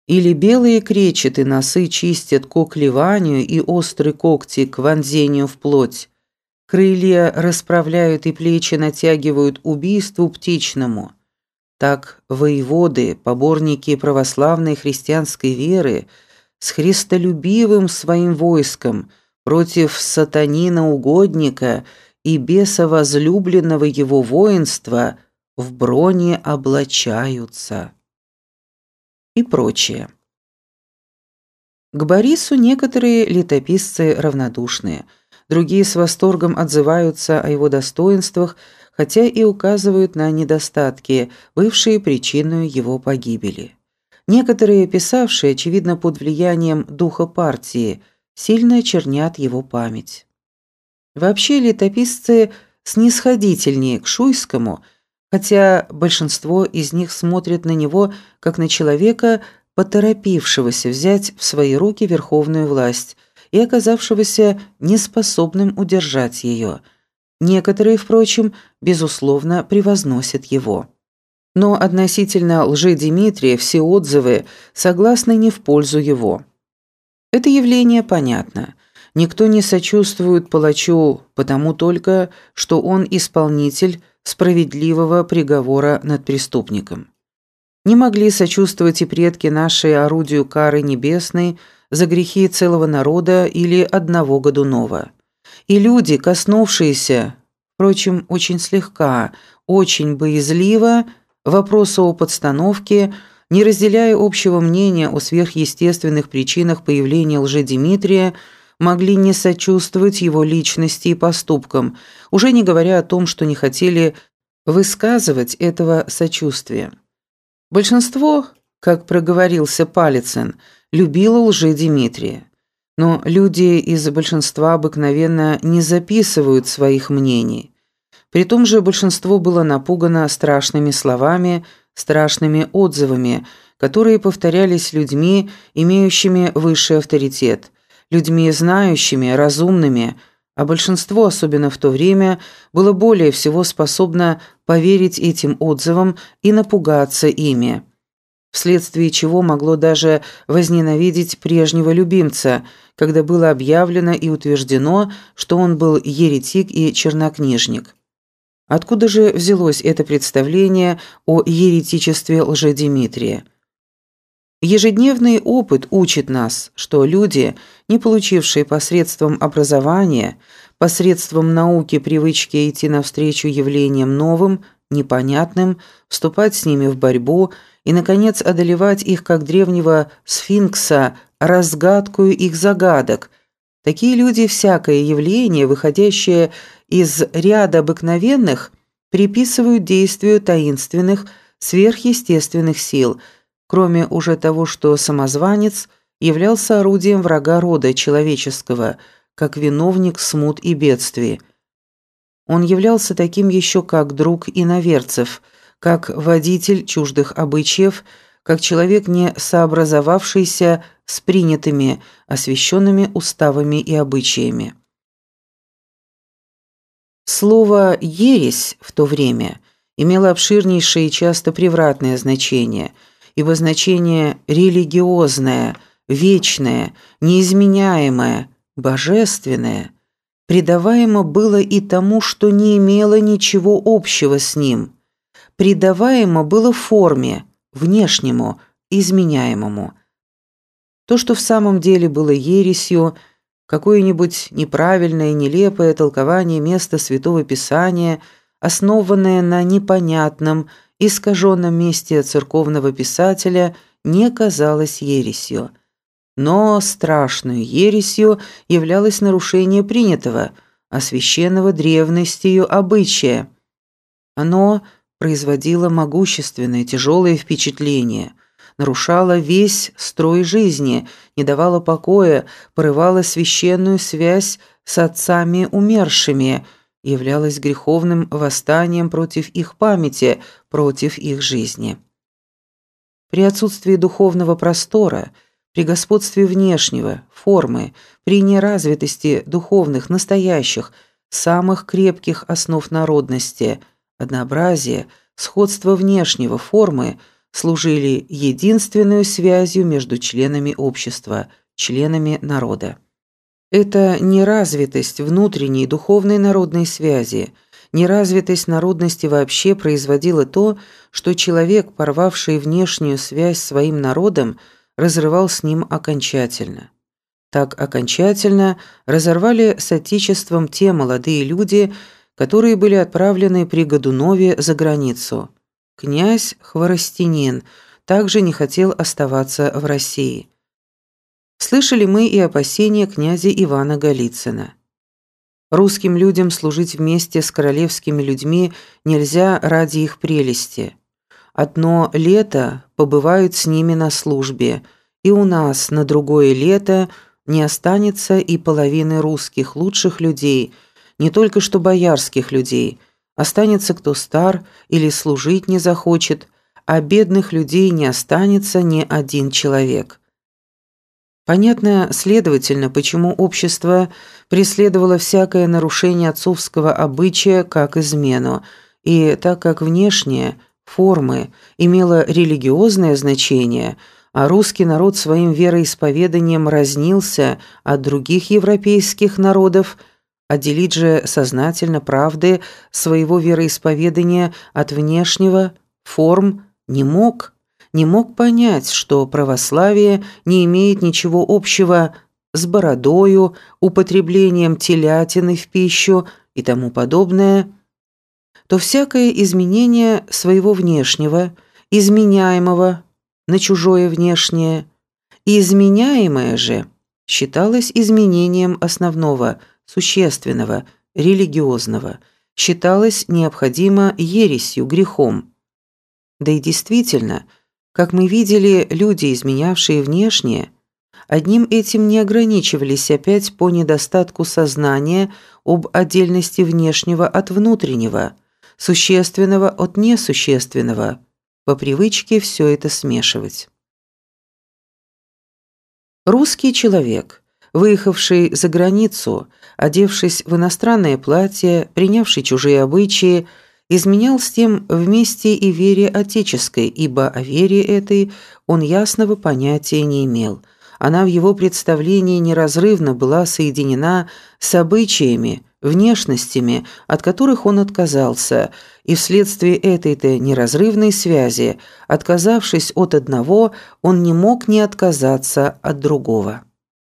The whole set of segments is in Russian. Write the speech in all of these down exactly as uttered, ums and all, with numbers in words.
Или белые кречеты носы чистят к оклеванию и острые когти к вонзению в плоть, крылья расправляют и плечи натягивают убийству птичному. Так воеводы, поборники православной христианской веры, с христолюбивым своим войском против сатанина-угодника и бесовозлюбленного его воинства в броне облачаются. И прочее. К Борису некоторые летописцы равнодушные, другие с восторгом отзываются о его достоинствах, хотя и указывают на недостатки, бывшие причиной его погибели. Некоторые, писавшие, очевидно, под влиянием духа партии, сильно очернят его память. Вообще летописцы снисходительнее к Шуйскому, хотя большинство из них смотрят на него как на человека, поторопившегося взять в свои руки верховную власть и оказавшегося неспособным удержать ее. Некоторые, впрочем, безусловно, превозносят его. Но относительно лжедимитрия все отзывы согласны не в пользу его. Это явление понятно. Никто не сочувствует палачу потому только, что он исполнитель справедливого приговора над преступником. Не могли сочувствовать и предки нашей орудию кары небесной за грехи целого народа или одного Годунова. И люди, коснувшиеся, впрочем, очень слегка, очень боязливо, вопроса о подстановке, не разделяя общего мнения о сверхъестественных причинах появления лжедимитрия, могли не сочувствовать его личности и поступкам, уже не говоря о том, что не хотели высказывать этого сочувствия. Большинство, как проговорился Палицын, любило лжедимитрия. Но люди из большинства обыкновенно не записывают своих мнений. При том же большинство было напугано страшными словами, страшными отзывами, которые повторялись людьми, имеющими высший авторитет, людьми знающими, разумными, а большинство, особенно в то время, было более всего способно поверить этим отзывам и напугаться ими, вследствие чего могло даже возненавидеть прежнего любимца, когда было объявлено и утверждено, что он был еретик и чернокнижник. Откуда же взялось это представление о еретичестве лжедимитрия? Ежедневный опыт учит нас, что люди, не получившие посредством образования, посредством науки привычки идти навстречу явлениям новым, непонятным, вступать с ними в борьбу и, наконец, одолевать их, как древнего сфинкса, разгадкою их загадок, такие люди всякое явление, выходящее из ряда обыкновенных, приписывают действию таинственных, сверхъестественных сил, кроме уже того, что самозванец являлся орудием врага рода человеческого, как виновник смут и бедствий. Он являлся таким еще как друг иноверцев, как водитель чуждых обычаев, как человек, не сообразовавшийся с принятыми, освященными уставами и обычаями. Слово «ересь» в то время имело обширнейшее и часто превратное значение, ибо значение религиозное, вечное, неизменяемое, божественное придаваемо было и тому, что не имело ничего общего с ним, придаваемо было форме, внешнему, изменяемому. То, что в самом деле было ересью, какое-нибудь неправильное, нелепое толкование места Святого Писания, основанное на непонятном, искаженном месте церковного писателя, не казалось ересью. Но страшной ересью являлось нарушение принятого, освященного древностью обычая. Оно производило могущественное, тяжелое впечатление, нарушало весь строй жизни, не давало покоя, порывало священную связь с отцами умершими, являлось греховным восстанием против их памяти, против их жизни. При отсутствии духовного простора, при господстве внешнего, формы, при неразвитости духовных, настоящих, самых крепких основ народности, однообразия, сходства внешнего, формы, служили единственной связью между членами общества, членами народа. Это неразвитость внутренней духовной народной связи, неразвитость народности вообще производила то, что человек, порвавший внешнюю связь с своим народом, разрывал с ним окончательно. Так окончательно разорвали с Отечеством те молодые люди, которые были отправлены при Годунове за границу. Князь Хворостянин также не хотел оставаться в России. Слышали мы и опасения князя Ивана Голицына. Русским людям служить вместе с королевскими людьми нельзя ради их прелести. Одно лето побывают с ними на службе, и у нас на другое лето не останется и половины русских лучших людей, не только что боярских людей, останется кто стар или служить не захочет, а бедных людей не останется ни один человек. Понятно, следовательно, почему общество преследовало всякое нарушение отцовского обычая как измену, и так как внешнее, формы, имело религиозное значение, а русский народ своим вероисповеданием разнился от других европейских народов, отделить же сознательно правды своего вероисповедания от внешнего, форм, не мог. не мог понять, что православие не имеет ничего общего с бородою, употреблением телятины в пищу и тому подобное, то всякое изменение своего внешнего, изменяемого на чужое внешнее, и изменяемое же считалось изменением основного, существенного, религиозного, считалось необходимо ересью, грехом. Да и действительно, как мы видели, люди, изменявшие внешнее, одним этим не ограничивались опять по недостатку сознания об отдельности внешнего от внутреннего, существенного от несущественного, по привычке все это смешивать. Русский человек, выехавший за границу, одевшись в иностранное платье, принявший чужие обычаи, изменял с тем вместе и вере отеческой, ибо о вере этой он ясного понятия не имел. Она в его представлении неразрывно была соединена с обычаями, внешностями, от которых он отказался, и вследствие этой-то неразрывной связи, отказавшись от одного, он не мог не отказаться от другого.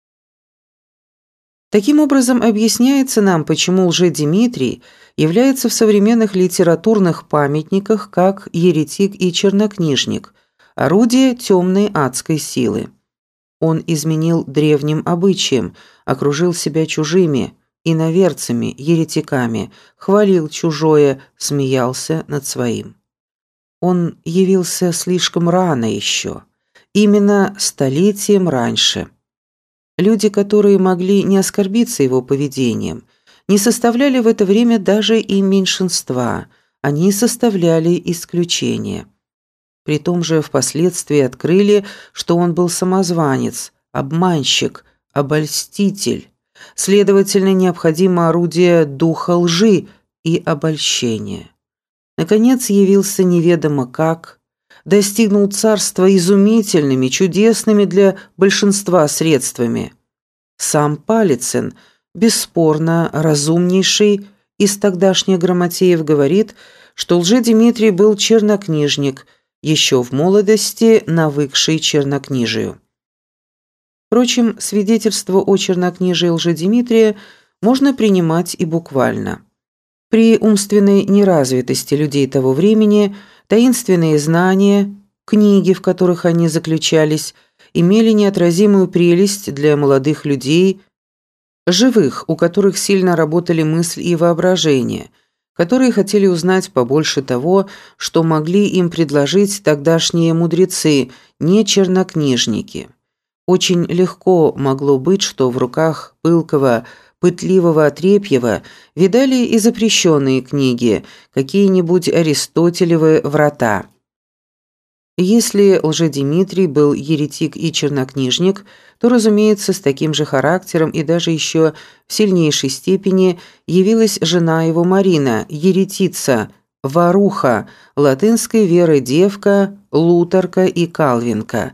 Таким образом, объясняется нам, почему Лжедимитрий является в современных литературных памятниках как еретик и чернокнижник, орудие темной адской силы. Он изменил древним обычаям, окружил себя чужими, иноверцами, еретиками, хвалил чужое, смеялся над своим. Он явился слишком рано еще, именно столетием раньше. Люди, которые могли не оскорбиться его поведением, не составляли в это время даже и меньшинства, они составляли исключение. При том же впоследствии открыли, что он был самозванец, обманщик, обольститель, следовательно, необходимо орудие духа лжи и обольщения. Наконец явился неведомо как, достигнул царства изумительными, чудесными для большинства средствами. Сам Палицын, бесспорно разумнейший из тогдашних грамотеев, говорит, что Лжедимитрий был чернокнижник, еще в молодости навыкший чернокнижию. Впрочем, свидетельство о чернокнижии Лжедимитрия можно принимать и буквально. При умственной неразвитости людей того времени таинственные знания, книги, в которых они заключались, имели неотразимую прелесть для молодых людей, живых, у которых сильно работали мысль и воображение, которые хотели узнать побольше того, что могли им предложить тогдашние мудрецы, не чернокнижники. Очень легко могло быть, что в руках пылкого, пытливого Отрепьева видали и запрещенные книги, какие-нибудь Аристотелевы «Врата». Если Лжедимитрий был еретик и чернокнижник, то, разумеется, с таким же характером и даже еще в сильнейшей степени явилась жена его Марина, еретица, Варуха, латынской веры девка, лутерка и калвинка.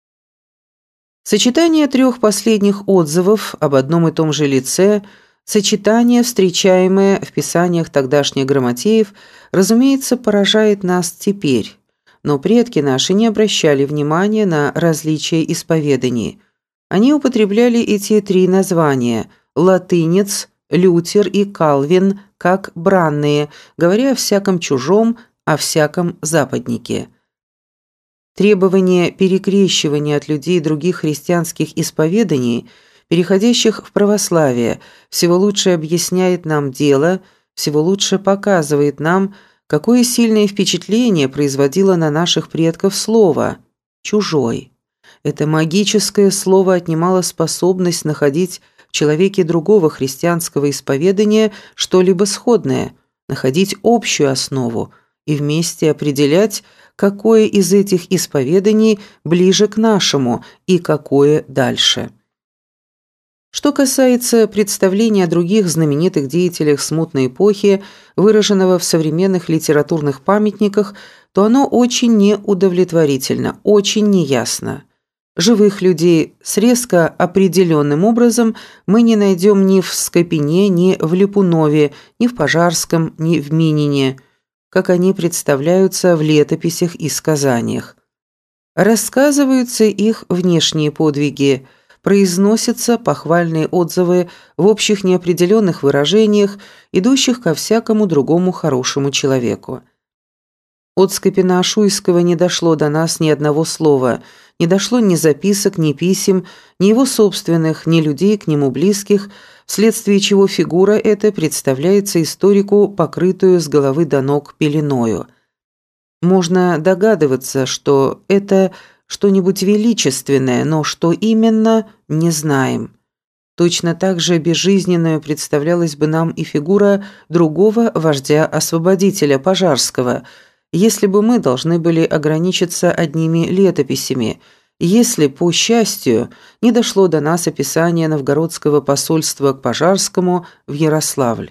Сочетание трех последних отзывов об одном и том же лице, сочетание, встречаемое в писаниях тогдашних грамотеев, разумеется, поражает нас теперь, но предки наши не обращали внимания на различия исповеданий. Они употребляли эти три названия – латынец, Лютер и Калвин как бранные, говоря о всяком чужом, о всяком западнике. Требование перекрещивания от людей других христианских исповеданий, переходящих в православие, всего лучше объясняет нам дело, всего лучше показывает нам, какое сильное впечатление производило на наших предков слово «чужой». Это магическое слово отнимало способность находить в человеке другого христианского исповедания что-либо сходное, находить общую основу и вместе определять, какое из этих исповеданий ближе к нашему и какое дальше. Что касается представления о других знаменитых деятелях смутной эпохи, выраженного в современных литературных памятниках, то оно очень неудовлетворительно, очень неясно. Живых людей с резко определенным образом мы не найдем ни в Скопине, ни в Липунове, ни в Пожарском, ни в Минине, как они представляются в летописях и сказаниях. Рассказываются их внешние подвиги, произносятся похвальные отзывы в общих неопределенных выражениях, идущих ко всякому другому хорошему человеку. От Скопина-Шуйского не дошло до нас ни одного слова, не дошло ни записок, ни писем, ни его собственных, ни людей к нему близких, вследствие чего фигура эта представляется историку покрытую с головы до ног пеленою. Можно догадываться, что это что-нибудь величественное, но что именно, не знаем. Точно так же безжизненную представлялась бы нам и фигура другого вождя-освободителя Пожарского, если бы мы должны были ограничиться одними летописями, если, по счастью, не дошло до нас описание новгородского посольства к Пожарскому в Ярославль.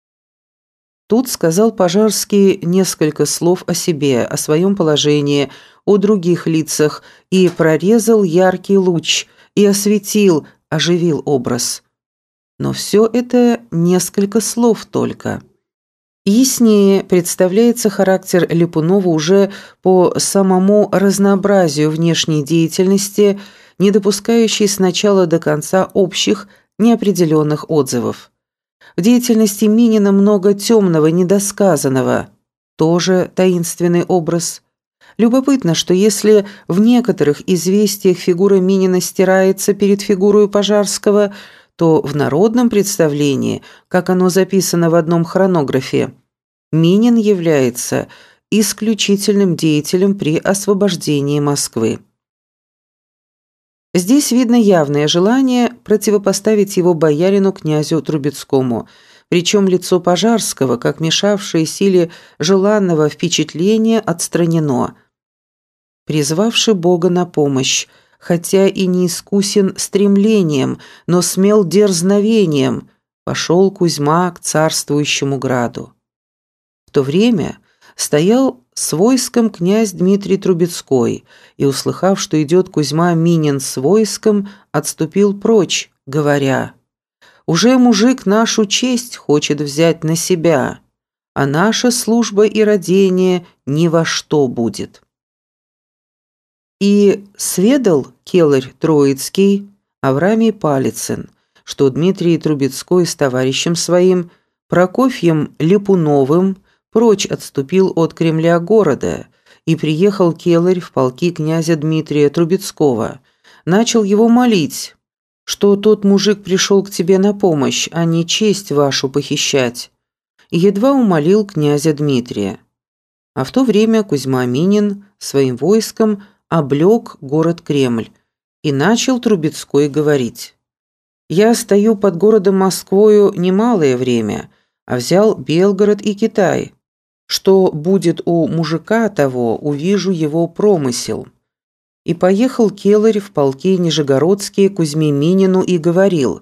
Тут сказал Пожарский несколько слов о себе, о своем положении, о других лицах, и прорезал яркий луч, и осветил, оживил образ. Но все это несколько слов только. Яснее представляется характер Липунова уже по самому разнообразию внешней деятельности, не допускающей с начала до конца общих, неопределенных отзывов. В деятельности Минина много темного, недосказанного, тоже таинственный образ. Любопытно, что если в некоторых известиях фигура Минина стирается перед фигурой Пожарского, то в народном представлении, как оно записано в одном хронографе, Минин является исключительным деятелем при освобождении Москвы. Здесь видно явное желание противопоставить его боярину князю Трубецкому, причем лицо Пожарского, как мешавшее силе желанного впечатления, отстранено. Призвавший Бога на помощь, хотя и не искусен стремлением, но смел дерзновением, пошел Кузьма к царствующему граду. В то время стоял с войском князь Дмитрий Трубецкой, и, услыхав, что идет Кузьма Минин с войском, отступил прочь, говоря: «Уже мужик нашу честь хочет взять на себя, а наша служба и родение ни во что будет». И сведал келарь Троицкий Авраамий Палицын, что Дмитрий Трубецкой с товарищем своим, Прокофьем Липуновым, прочь отступил от Кремля города, и приехал келарь в полки князя Дмитрия Трубецкого, начал его молить, что тот мужик пришел к тебе на помощь, а не честь вашу похищать, и едва умолил князя Дмитрия. А в то время Кузьма Минин своим войском облег город Кремль, и начал Трубецкой говорить: «Я стою под городом Москвою немалое время, а взял Белгород и Китай. Что будет у мужика того, увижу его промысел». И поехал келарь в полки нижегородские к Кузьме Минину и говорил: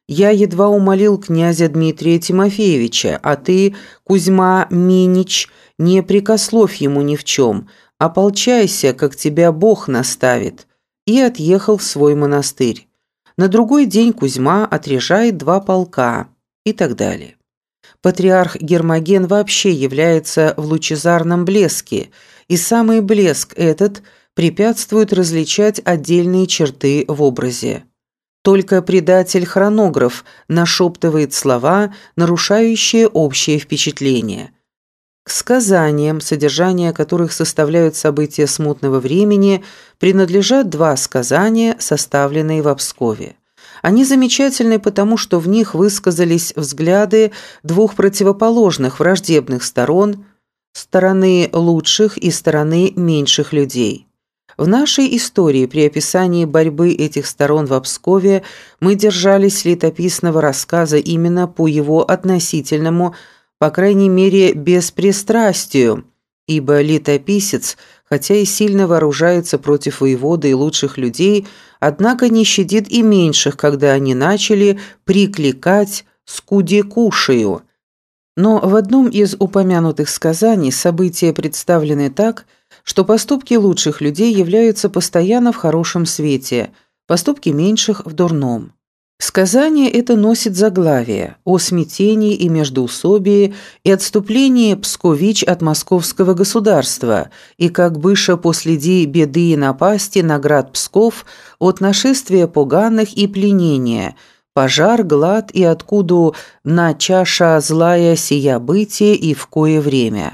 Я едва умолил князя Дмитрия Тимофеевича, а ты, Кузьма Минич, не прекословь ему ни в чем, ополчайся, как тебя Бог наставит», и отъехал в свой монастырь. На другой день Кузьма отряжает два полка и так далее. Патриарх Гермоген вообще является в лучезарном блеске, и самый блеск этот препятствует различать отдельные черты в образе. Только предатель-хронограф нашептывает слова, нарушающие общее впечатление. К сказаниям, содержание которых составляют события смутного времени, принадлежат два сказания, составленные в Пскове. Они замечательны потому, что в них высказались взгляды двух противоположных враждебных сторон, стороны лучших и стороны меньших людей. В нашей истории при описании борьбы этих сторон в Пскове мы держались летописного рассказа именно по его относительному, по крайней мере, беспристрастию, ибо летописец, хотя и сильно вооружается против воеводы и лучших людей, однако не щадит и меньших, когда они начали прикликать «скуде кушаю». Но в одном из упомянутых сказаний события представлены так, что поступки лучших людей являются постоянно в хорошем свете, поступки меньших – в дурном. Сказание это носит заглавие о смятении и междоусобии и отступлении Пскович от московского государства, и как быша последи беды и напасти на град Псков от нашествия поганых и пленения, пожар, глад и откуда на чаша злая сия бытие и в кое время.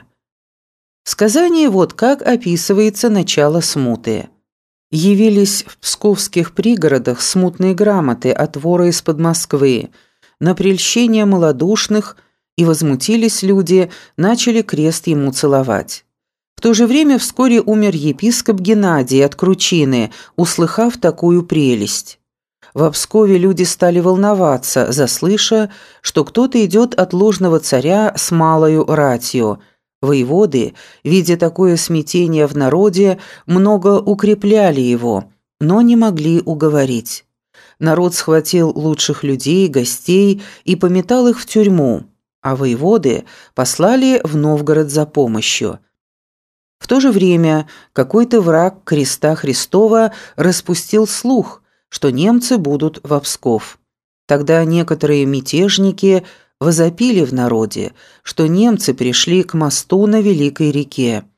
В сказании вот как описывается начало смуты. Явились в псковских пригородах смутные грамоты от вора из-под Москвы, на прельщение малодушных, и возмутились люди, начали крест ему целовать. В то же время вскоре умер епископ Геннадий от кручины, услыхав такую прелесть. В Пскове люди стали волноваться, заслыша, что кто-то идет от ложного царя с малою ратью. Воеводы, видя такое смятение в народе, много укрепляли его, но не могли уговорить. Народ схватил лучших людей, гостей и пометал их в тюрьму, а воеводы послали в Новгород за помощью. В то же время какой-то враг креста Христова распустил слух, что немцы будут в Псков. Тогда некоторые мятежники возопили в народе, что немцы пришли к мосту на Великой реке.